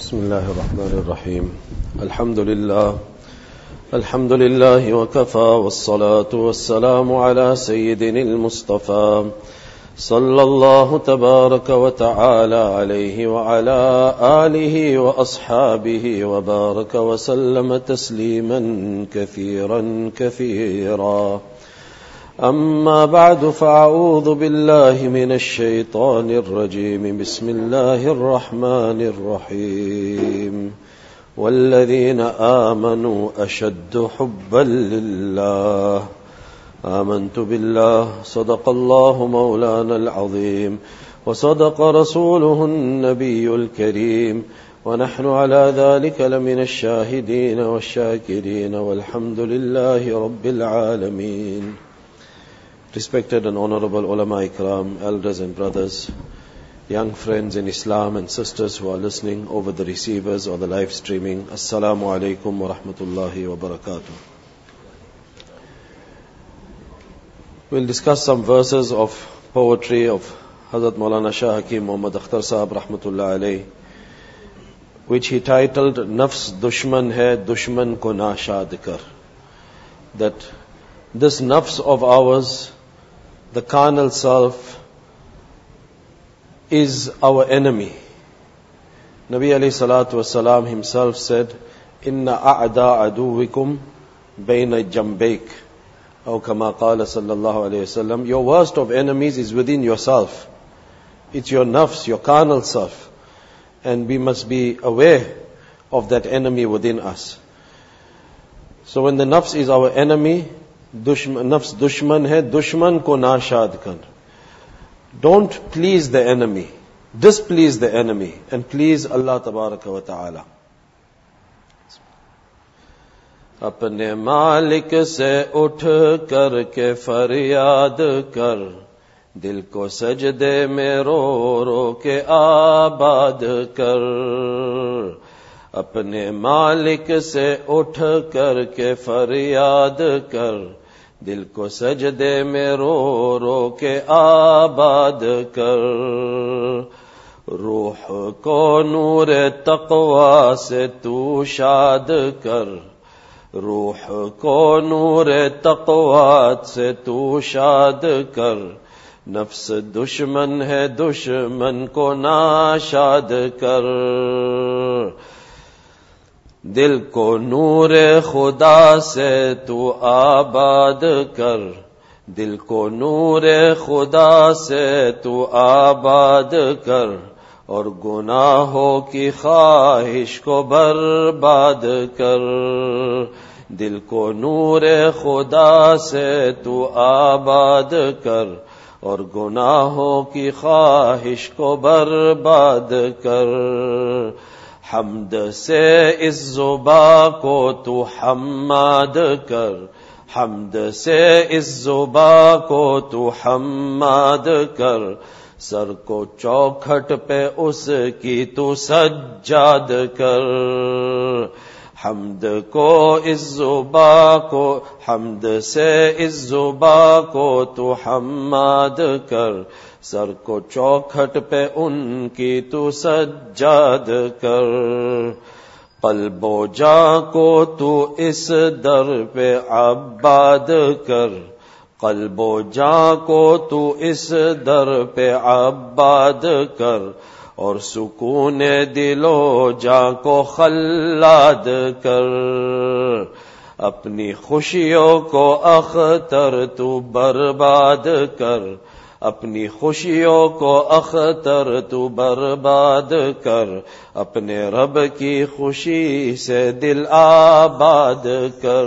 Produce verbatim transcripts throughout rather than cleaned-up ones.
بسم الله الرحمن الرحيم الحمد لله الحمد لله وكفى والصلاة والسلام على سيدنا المصطفى صلى الله تبارك وتعالى عليه وعلى آله وأصحابه وبارك وسلم تسليما كثيرا كثيرا أما بعد فأعوذ بالله من الشيطان الرجيم بسم الله الرحمن الرحيم والذين آمنوا أشد حبا لله آمنت بالله صدق الله مولانا العظيم وصدق رسوله النبي الكريم ونحن على ذلك لمن الشاهدين والشاكرين والحمد لله رب العالمين. Respected and honorable ulama ikram, elders and brothers, young friends in Islam and sisters who are listening over the receivers or the live streaming, Assalamu alaikum wa rahmatullahi wa barakatuh. We'll discuss some verses of poetry of Hazrat Maulana Shah Hakim Muhammad Akhtar Sahab rahmatullah alayh, which he titled Nafs Dushman Hai Dushman Ko Na Shad Kar. That this nafs of ours, the carnal self, is our enemy. Nabi alayhi salatu wasalam himself said, Inna a'da aduwikum bayna jambayk. Aw kama qala sallallahu alayhi wasallam. Your worst of enemies is within yourself. It's your nafs, your carnal self. And we must be aware of that enemy within us. So when the nafs is our enemy, Dushman, nafs dushman hai, dushman ko na shad kar. Don't please the enemy, displease the enemy, and please Allah tabaraka wa ta'ala. Apne malik se uth kar ke faryad kar, dil ko sajde mein ro ro ke aabad kar. अपने मालिक से उठ कर के फरियाद कर, दिल को सजदे में रो रो के आबाद कर. रूह को नूर तक़वा से तू शाद कर, रूह को नूर तक़वा से तू शाद कर. नफ्स दुश्मन है दुश्मन को नाशाद कर. दिल को नूर खुदा से तू आबाद कर, दिल को नूर खुदा से तू आबाद कर. और गुनाहों की ख्वाहिश को बर्बाद कर. दिल को नूर खुदा से तू आबाद कर, और गुनाहों की ख्वाहिश को बर्बाद कर. हम्द से इस ज़ुबा को तू हम्माद कर, हम्द से इस ज़ुबा को तू हम्माद कर. सर को चौखट पे उसकी तू सज्जाद कर. हम्द को इस ज़ुबा को, हम्द से इस ज़ुबा को तू हम्माद कर. सर को चौखट पे उनकी तू सज्जाद कर. क़ल्बो जा को तू इस दर पे आबाद कर, क़ल्बो जा को तू इस दर पे आबाद कर. और सुकून दिलो जा को खल्लाद कर. अपनी खुशियों को अख्तर तू बर्बाद कर, अपनी खुशियों को अख्तर तू बर्बाद कर. अपने रब की खुशी से दिल आबाद कर.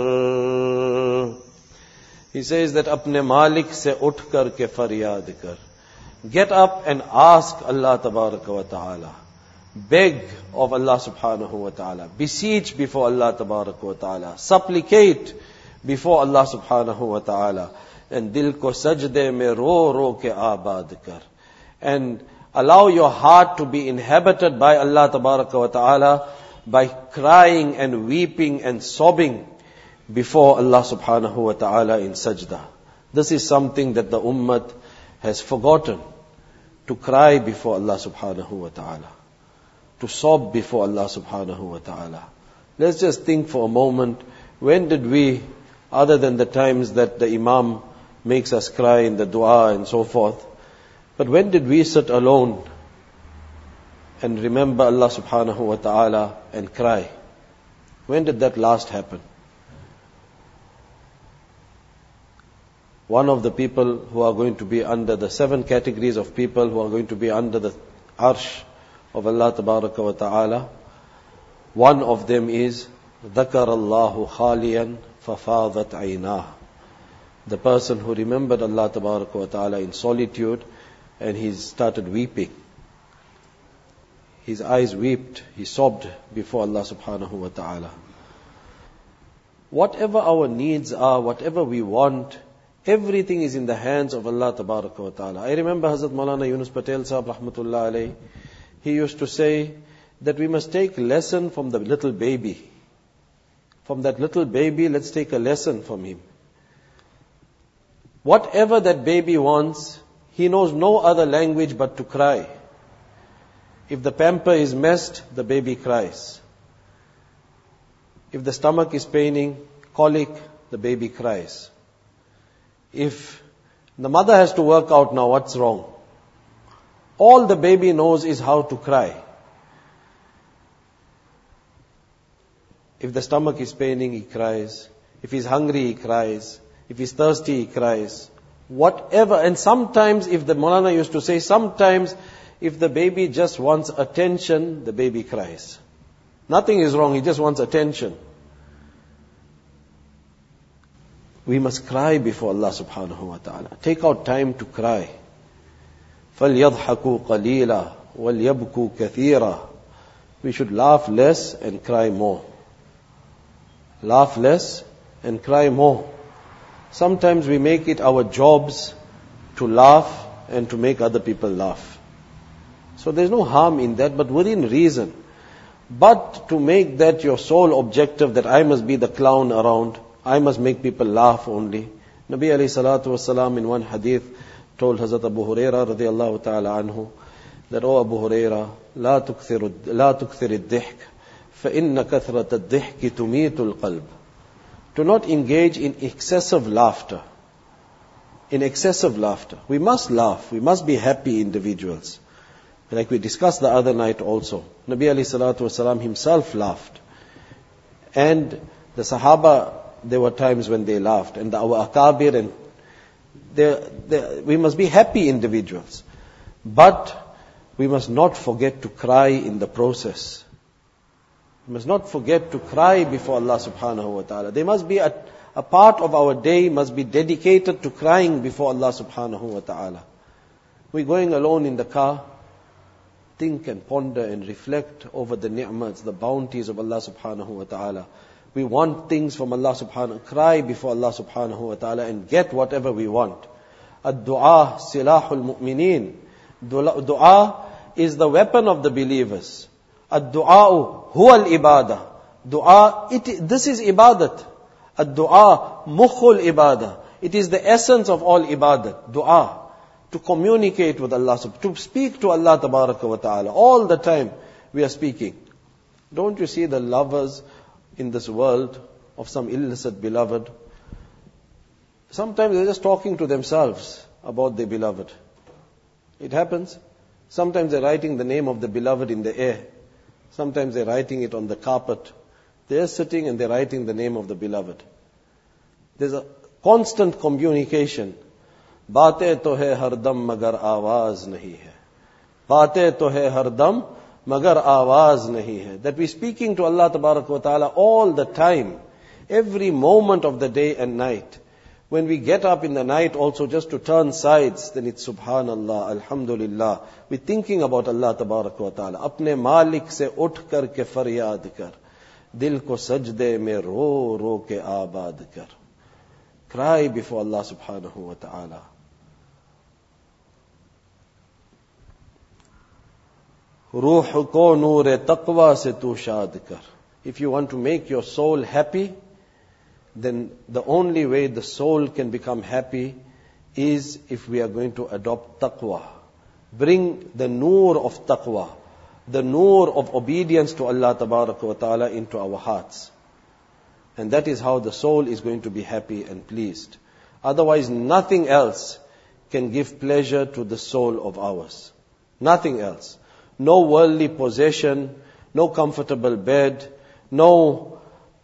He says that अपने मालिक से उठ कर के फरियाद कर. Get up and ask Allah tabaraka wa ta'ala. Beg of Allah subhanahu wa ta'ala. Beseech before Allah tabaraka wa ta'ala. Supplicate before Allah subhanahu wa ta'ala. And dil ko sajde mein ro ro ke aabad kar. And allow your heart to be inhabited by Allah tabaraka wa ta'ala by crying and weeping and sobbing before Allah subhanahu wa ta'ala in sajda. This is something that the ummah has forgotten, to cry before Allah subhanahu wa ta'ala. to sob before Allah subhanahu wa ta'ala. Let's just think for a moment, when did we, other than the times that the Imam makes us cry in the dua and so forth, but when did we sit alone and remember Allah subhanahu wa ta'ala and cry? When did that last happen? One of the people who are going to be under the seven categories of people who are going to be under the arsh of Allah tabaraka wa ta'ala, one of them is ذَكَرَ اللَّهُ خَالِيًا فَفَاضَتْ عَيْنَاهُ. The person who remembered Allah tabaraka wa ta'ala in solitude and he started weeping. His eyes wept, he sobbed before Allah subhanahu wa ta'ala. Whatever our needs are, whatever we want, everything is in the hands of Allah tabaraka wa ta'ala. I remember Hazrat Maulana Yunus Patel Sahab rahmatullah alayhi, he used to say that we must take lesson from the little baby. From that little baby, let's take a lesson from him. Whatever that baby wants, he knows no other language but to cry. If the pamper is messed, the baby cries. If the stomach is paining, colic, the baby cries. If the mother has to work out now, what's wrong? All the baby knows is how to cry. If the stomach is paining, he cries. If he's hungry, he cries. If he's thirsty, he cries. Whatever. And sometimes, if the Maulana used to say, sometimes if the baby just wants attention, the baby cries. Nothing is wrong, he just wants attention. We must cry before Allah subhanahu wa ta'ala. Take out time to cry. فَلْيَضْحَكُوا قَلِيلًا وَلْيَبْكُوا كَثِيرًا. We should laugh less and cry more. Laugh less and cry more. Sometimes we make it our jobs to laugh and to make other people laugh. So there's no harm in that, but within reason. But to make that your sole objective, that I must be the clown around, I must make people laugh only. Nabi alayhi salatu wasalam in one hadith told Hazrat Abu Huraira radiyallahu ta'ala anhu that, O Abu Huraira, لا تكثر لا تكثر الضحك فإن كثرة الضحك تميت القلب. Do not engage in excessive laughter. In excessive laughter. We must laugh. We must be happy individuals. Like we discussed the other night also. Nabi alayhi salatu wasalam himself laughed. And the Sahaba, there were times when they laughed. And the, our Akabir, and they, they, we must be happy individuals. But we must not forget to cry in the process. We must not forget to cry before Allah subhanahu wa ta'ala. There must be a, a part of our day must be dedicated to crying before Allah subhanahu wa ta'ala. We're going alone in the car. Think and ponder and reflect over the ni'mats, the bounties of Allah subhanahu wa ta'ala. We want things from Allah subhanahu wa ta'ala. Cry before Allah subhanahu wa ta'ala and get whatever we want. Ad-du'a silahul mu'mineen. Dua is the weapon of the believers. Ad-du'a huwa al-ibadah. Dua, it, this is ibadat. Ad-du'a mukhul ibadah. It is the essence of all ibadat. Dua. To communicate with Allah, to speak to Allah tabaraka wa ta'ala. All the time we are speaking. Don't you see the lovers in this world of some illicit beloved? Sometimes they're just talking to themselves about their beloved. It happens. Sometimes they're writing the name of the beloved in the air. Sometimes they're writing it on the carpet. They're sitting and they're writing the name of the beloved. There's a constant communication. बातें तो है हरदम मगर आवाज नहीं है. बातें तो है हरदम मगर आवाज नहीं है. That we're speaking to Allah tabarak wa ta'ala all the time, every moment of the day and night. When we get up in the night also just to turn sides, then it's subhanallah, alhamdulillah. We're thinking about Allah tabarak wa ta'ala. अपने मालिक से उठ कर के फरियाद कर, दिल को सजदे में रो रो के आबाद कर. Cry before Allah subhanahu wa ta'ala. रूह को नूर तक़वा से तू शाद कर. If you want to make your soul happy, then the only way the soul can become happy is if we are going to adopt taqwa. Bring the noor of taqwa. the noor of obedience to Allah Tabaraka wa Ta'ala into our hearts. And that is how the soul is going to be happy and pleased. Otherwise, nothing else can give pleasure to the soul of ours. Nothing else. No worldly possession, no comfortable bed, no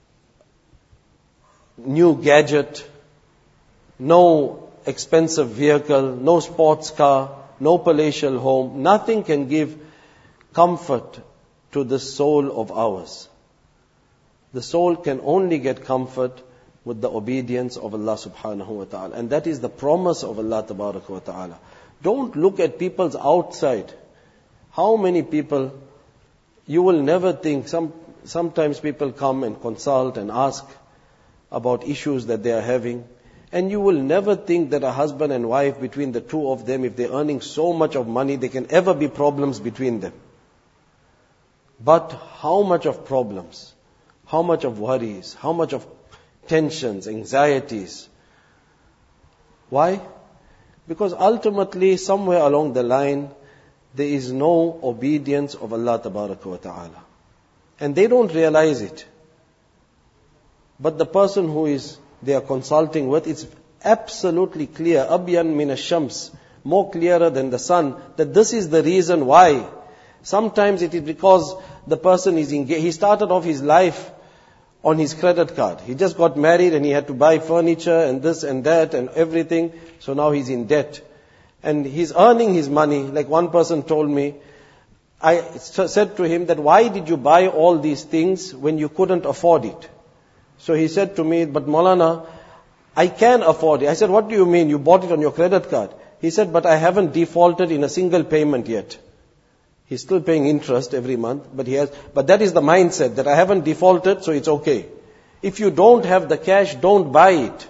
new gadget, no expensive vehicle, no sports car, no palatial home. Nothing can give comfort to the soul of ours. The soul can only get comfort with the obedience of Allah subhanahu wa ta'ala. And that is the promise of Allah tabaraka wa ta'ala. Don't look at people's outside. How many people, you will never think, some, sometimes people come and consult and ask about issues that they are having. And you will never think that a husband and wife, between the two of them, if they're earning so much of money, there can ever be problems between them. But how much of problems, how much of worries, how much of tensions, anxieties. Why? Because ultimately, somewhere along the line, there is no obedience of Allah Tabaraka wa Ta'ala. And they don't realize it. But the person who is they are consulting with, it's absolutely clear, abyan min ash-shams, more clearer than the sun, that this is the reason why. Sometimes it is because the person is engaged. He started off his life on his credit card. He just got married and he had to buy furniture and this and that and everything. So now he's in debt. And he's earning his money. Like one person told me, I said to him that why did you buy all these things when you couldn't afford it? So he said to me, but Maulana, I can afford it. I said, what do you mean? You bought it on your credit card. He said, but I haven't defaulted in a single payment yet. He's still paying interest every month, but he has, but that is the mindset that I haven't defaulted, so it's okay. If you don't have the cash, don't buy it.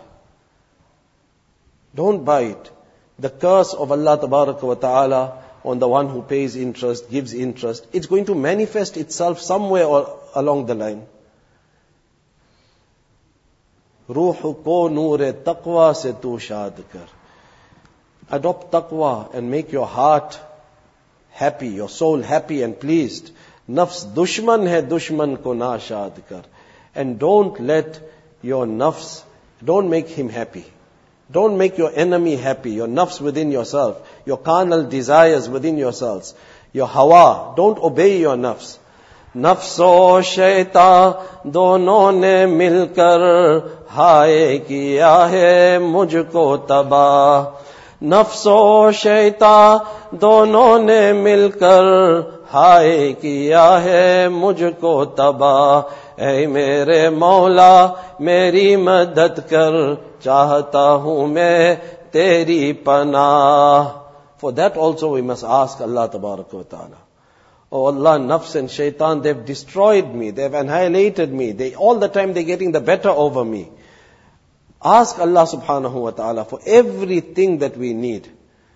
Don't buy it. The curse of Allah Tabaraka wa Ta'ala on the one who pays interest, gives interest, it's going to manifest itself somewhere or along the line. Ruh ko noor taqwa se tu shad kar. Adopt taqwa and make your heart happy, your soul happy and pleased. Nafs dushman hai, dushman ko na shad kar. And don't let your nafs, don't make him happy. Don't make your enemy happy, your nafs within yourself, your carnal desires within yourselves, your hawa. Don't obey your nafs. नफ्स और शैतान दोनों ने मिलकर हाय किया है मुझको तबाह. नफ्स और शैतान दोनों ने मिलकर हाय किया है मुझको तबाह. ऐ मेरे मौला मेरी मदद कर, चाहता हूँ मैं तेरी पनाह. For that also we must ask Allah Tabaraka wa Ta'ala. Oh Allah, nafs and shaitan, they've destroyed me, they've annihilated me, they all the time they're getting the better over me. Ask Allah subhanahu wa ta'ala for everything that we need.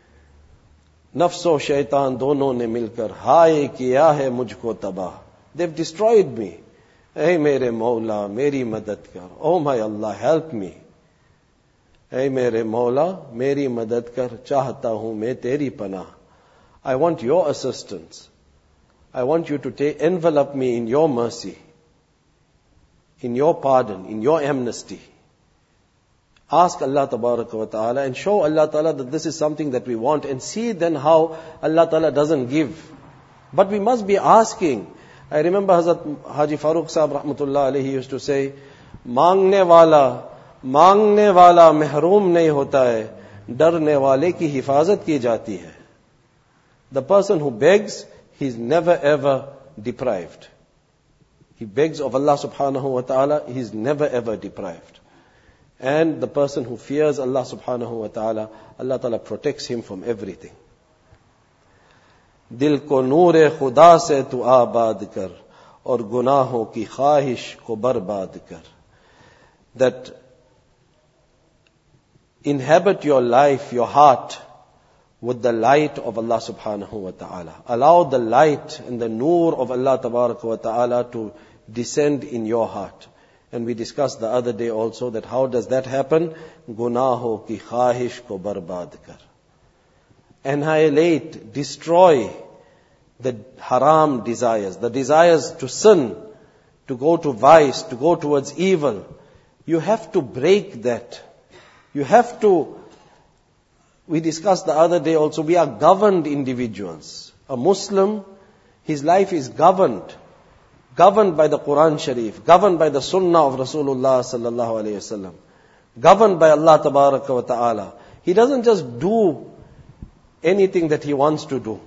Nafs o shaitan dono ne milkar haay kiya hai mujhko tabah. They've destroyed me. Hey mere Mawla, meri madad kar. Oh my Allah, help me. Hey mere Mawla, meri madad kar, chahta hu main teri panah. I want your assistance. I want you to take, envelop me in your mercy, in your pardon, in your amnesty. Ask Allah Tabaraka wa Ta'ala and show Allah Ta'ala that this is something that we want, and see then how Allah Ta'ala doesn't give. But we must be asking. I remember Hazrat Haji Farooq Sahib Rahmatullah Alayhi used to say, Maangne wala, maangne wala mehroom nahi hota hai, darne wale ki hifazat ki jati hai. The person who begs, he's never ever deprived. He begs of Allah subhanahu wa ta'ala, he's never ever deprived. And the person who fears Allah subhanahu wa ta'ala, Allah ta'ala protects him from everything. Dil ko noor-e khuda se tu aabad kar, aur gunahon ki khwahish ko barbad kar. That inhabit your life, your heart, with the light of Allah subhanahu wa ta'ala. Allow the light and the noor of Allah tabaraka wa ta'ala to descend in your heart. And we discussed the other day also that how does that happen? Gunaho ki khwahish ko barbad kar. Annihilate, destroy the haram desires, the desires to sin, to go to vice, to go towards evil. You have to break that. You have to, we discussed the other day also, we are governed individuals. A Muslim, his life is governed. Governed by the Quran Sharif, governed by the Sunnah of Rasulullah sallallahu alayhi wasallam, governed by Allah tabaraka wa ta'ala. He doesn't just do anything that he wants to do.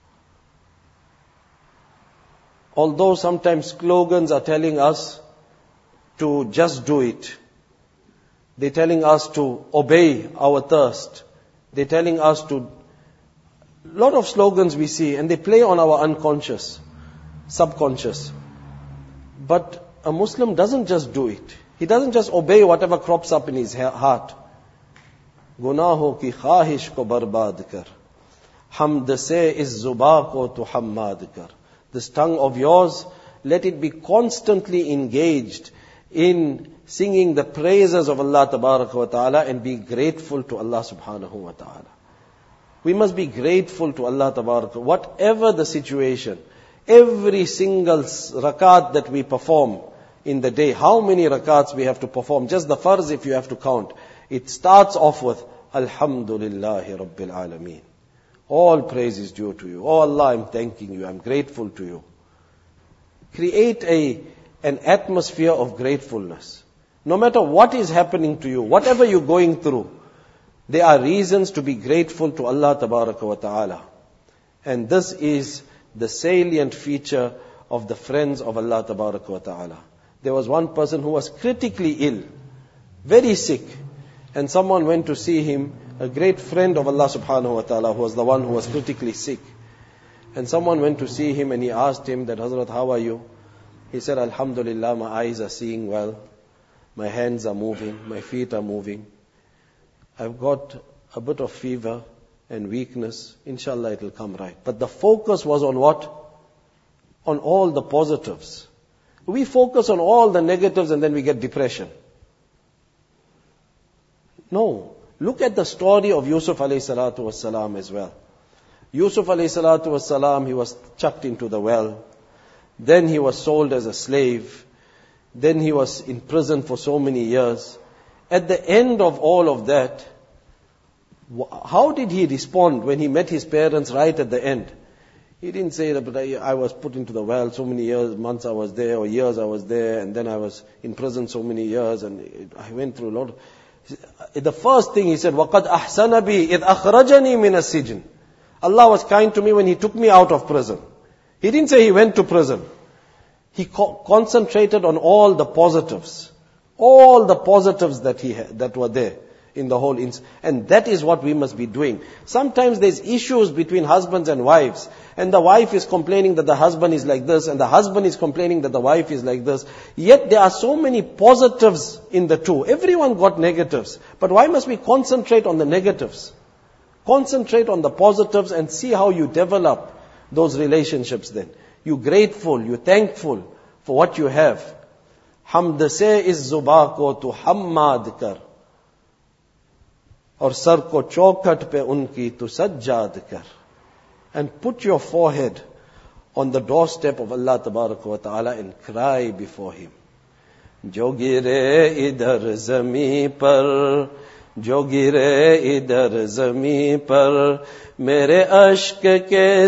Although sometimes slogans are telling us to just do it. They're telling us to obey our thirst. They're telling us to... A lot of slogans we see, and they play on our unconscious, subconscious. But a Muslim doesn't just do it. He doesn't just obey whatever crops up in his heart. Gunaho ki khahish ko barbad kar. Hamd se is zuba ko tu hammad kar. This tongue of yours, let it be constantly engaged in singing the praises of Allah tabaraka wa ta'ala and be grateful to Allah subhanahu wa ta'ala. We must be grateful to Allah tabaraka. Whatever the situation, every single rakat that we perform in the day, how many rakats we have to perform, just the farz if you have to count, it starts off with Alhamdulillahi Rabbil Alameen. All praise is due to you. Oh Allah, I'm thanking you. I'm grateful to you. Create a, an atmosphere of gratefulness. No matter what is happening to you, whatever you're going through, there are reasons to be grateful to Allah Tabaraka wa Ta'ala. And this is the salient feature of the friends of Allah Tabaraka wa Ta'ala. There was one person who was critically ill, very sick, and someone went to see him, a great friend of Allah Subhanahu wa Ta'ala, who was the one who was critically sick. And someone went to see him and he asked him that, Hazrat, how are you? He said, Alhamdulillah, my eyes are seeing well, my hands are moving, my feet are moving. I've got a bit of fever and weakness. Inshallah, it will come right. But the focus was on what? On all the positives. We focus on all the negatives and then we get depression. No. Look at the story of Yusuf alayhi salatu wassalam as well. Yusuf alayhi salatu wassalam, he was chucked into the well. Then he was sold as a slave. Then he was in prison for so many years. At the end of all of that, how did he respond when he met his parents right at the end? He didn't say that, but I, I was put into the well so many years, months I was there, or years I was there, and then I was in prison so many years, and it, I went through a lot of... The first thing he said, وَقَدْ أَحْسَنَ بِي إِذْ أَخْرَجَنِي مِنَ السِّجْنِ. Allah was kind to me when He took me out of prison. He didn't say He went to prison. He co- concentrated on all the positives. All the positives that he had, that were there in the whole incident. And that is what we must be doing. Sometimes there's issues between husbands and wives. And the wife is complaining that the husband is like this. And the husband is complaining that the wife is like this. Yet there are so many positives in the two. Everyone got negatives. But why must we concentrate on the negatives? Concentrate on the positives and see how you develop those relationships then. You're grateful, you're thankful for what you have. Hamd se is zuba ko tu hammad kar. Aur sar ko chaukat pe unki tu sajjad kar. And put your forehead on the doorstep of Allah Tabaraka wa Ta'ala and cry before Him. Jo gire idhar zami par, jo gire idhar zami par, mere ashk ke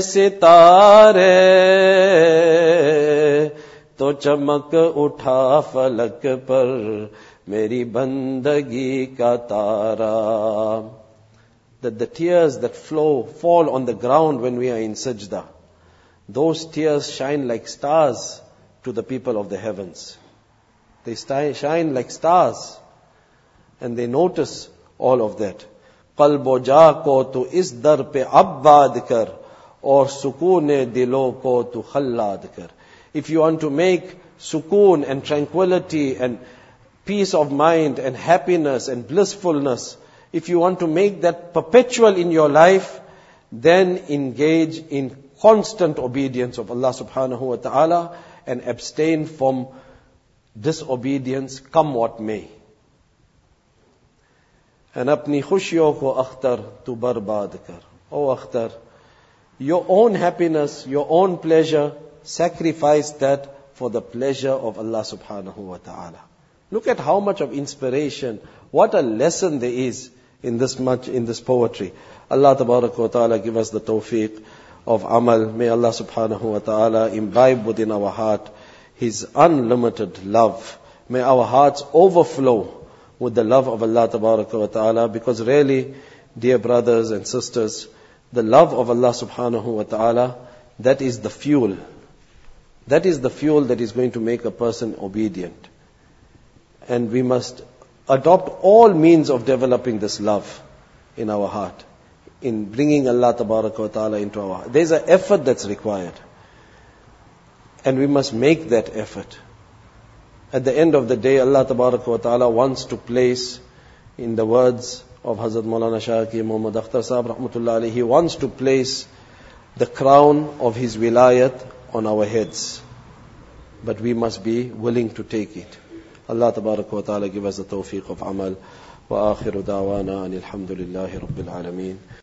sitare, to chamak utha falak par, meri bandagi ka tara. That the tears that flow, fall on the ground when we are in sajda, those tears shine like stars to the people of the heavens. They shine like stars. And they notice all of that. Qalbo ja ko tu is dar pe abbad kar, aur sukoon dilo ko tu khallad kar. If you want to make sukoon and tranquility and peace of mind and happiness and blissfulness, if you want to make that perpetual in your life, then engage in constant obedience of Allah subhanahu wa ta'ala and abstain from disobedience, come what may. And apni khushiyon ko akhtar tu barbad kar. Oh Akhtar, your own happiness, your own pleasure, sacrifice that for the pleasure of Allah subhanahu wa ta'ala. Look at how much of inspiration, what a lesson there is in this much, in this poetry. Allah tabarak wa ta'ala give us the tawfiq of amal. May Allah subhanahu wa ta'ala imbibe within our heart His unlimited love. May our hearts overflow with the love of Allah tabarak wa ta'ala, because really, dear brothers and sisters, the love of Allah subhanahu wa ta'ala, that is the fuel. That is the fuel that is going to make a person obedient. And we must adopt all means of developing this love in our heart, in bringing Allah tabarak wa ta'ala into our heart. There's an effort that's required. And we must make that effort. At the end of the day, Allah tabarak wa ta'ala wants to place, in the words of Hazrat Maulana Shaki Muhammad Akhtar Sahab Rahmatullah alayhi, He wants to place the crown of His wilayat on our heads. But we must be willing to take it. Allah tabarak wa ta'ala give us the tawfiq of amal. Wa akhiru da'wana anil hamdulillahi rabbil alameen.